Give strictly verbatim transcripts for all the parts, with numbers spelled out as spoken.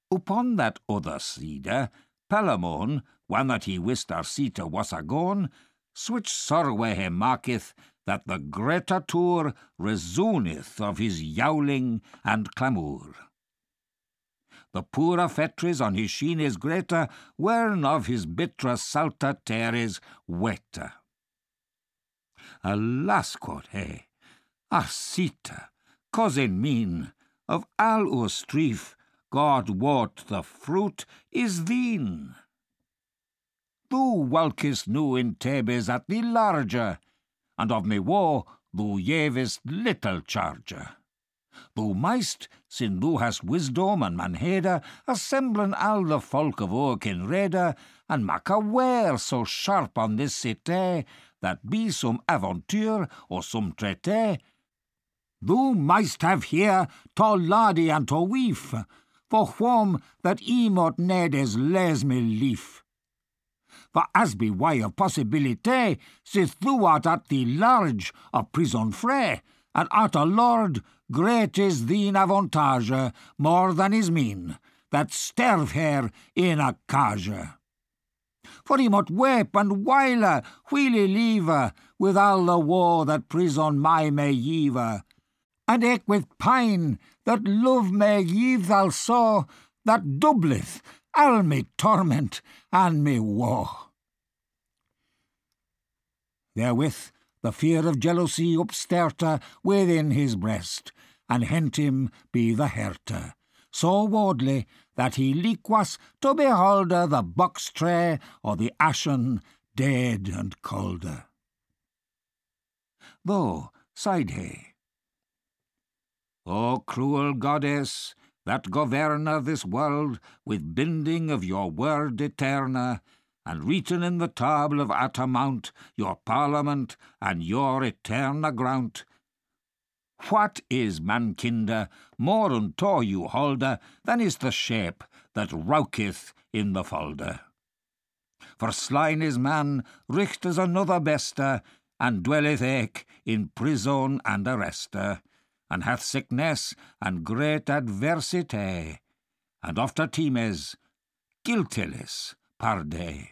Upon that other cedar, Palamon, when that he wist Arcita was agone, switch sorrow he maketh, that the greater tour resoundeth of his yowling and clamour. The poor fetters on his sheen is greater, wern of his bitter salter tears wetter. Alas, quoth he, Arcita, cousin mean, of all our strife, God wot the fruit is thine. Thou walkest nu in Thebes at the larger, and of me woe thou gavest little charger. Thou mightst, sin thou hast wisdom and manheda, assemblen all the folk of our kinreda, and make a ware so sharp on this cité, that be some aventure or some traité. Thou mightst have here to laddie and to wife, for whom that e mot nedes les me lief. For as be way of possibility, sith thou art at the large of prison free, and art a lord, great is thine avantage, more than is mean, that sterve here in a cage. For he mot weep and wail, while he live, with all the woe that prison my may give, and eke with pine that love may give also, that doubleth all me torment and me woe. Therewith the fear of jealousy upsterte within his breast, and hent him be the herte, so wardly that he leek was to behold the box tray or the ashen dead and cold. Though, sighed he, O cruel goddess, that govern this world with binding of your word eterne, and written in the table of Atamount your parliament and your eterne grant. What is mankind more unto you holder than is the shape that rouketh in the folder? For slain is man, richt as another bester, and dwelleth eke in prison and arrester, and hath sickness and great adversity, and ofter times guiltiless per day.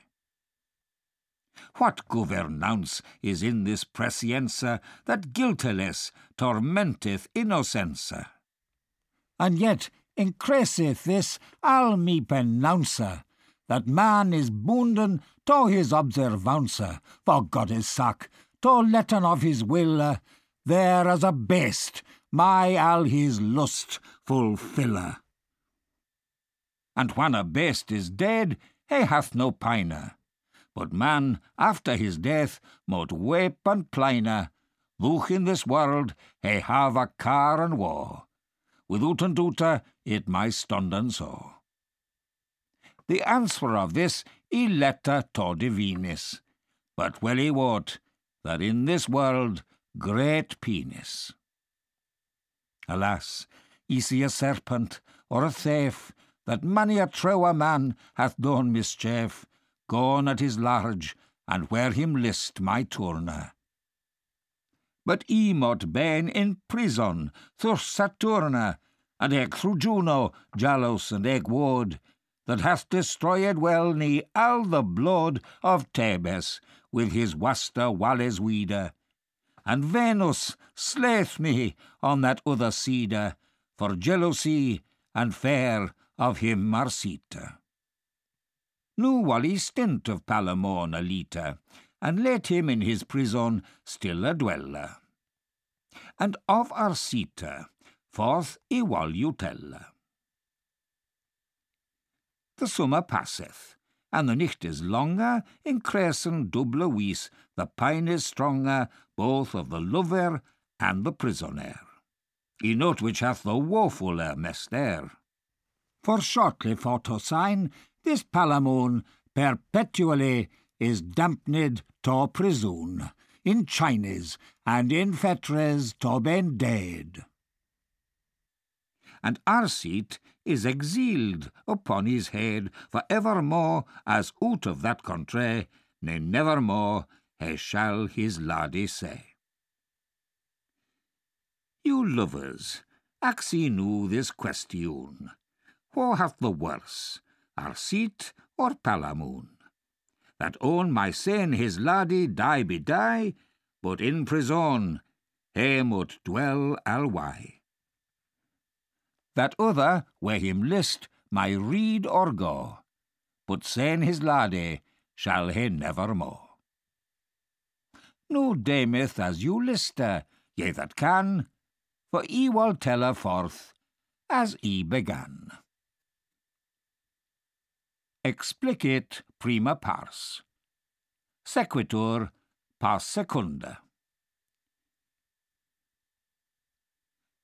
What governance is in this prescience that guiltiless tormenteth innocence? And yet increaseth this all me penounce, that man is bounden to his observance, for God's sake, to letten of his will, there as a beast my all his lust fulfille. And when a beast is dead, he hath no pine, but man after his death mote weep and pline, though in this world he have a care and woe, withouten doubt it may stunden so. The answer of this he letter to divinis, but well he wot that in this world great penis. Alas, ye see a serpent or a thief, that many a true man hath done mischief, gone at his large, and where him list my turn. But he mote been in prison through Saturn, and eke through Juno, Jalos, and eke Wood, that hath destroyed well nigh all the blood of Thebes with his waster walles weeder, and Venus slayeth me on that other cedar, for jealousy and fear of him Arcita. Nu will he stint of Palamon a lita, and let him in his prison still a dweller. And of Arcita forth he will you tell. The summer passeth, and the nicht is longer, increasing double wees, the pine is stronger, both of the lover and the prisoner. He note which hath the woefuller mester. For shortly for to sign, this Palamon perpetually is dampened to prison, in Chinese and in fetters to ben dead. And Arcite is exiled upon his head for evermore, as out of that country, ne nevermore he shall his laddie say. You lovers, ax ye nu this question, who hath the worse, Arcite or Palamoon? That own my saying his laddie die be die, but in prison he mout dwell alway. That other, where him list, my read or go, but saying his laddie shall he never mo. No dameth as you lista, ye that can, for he will tell her forth as he began. Explicit prima pars, sequitur pars secunda.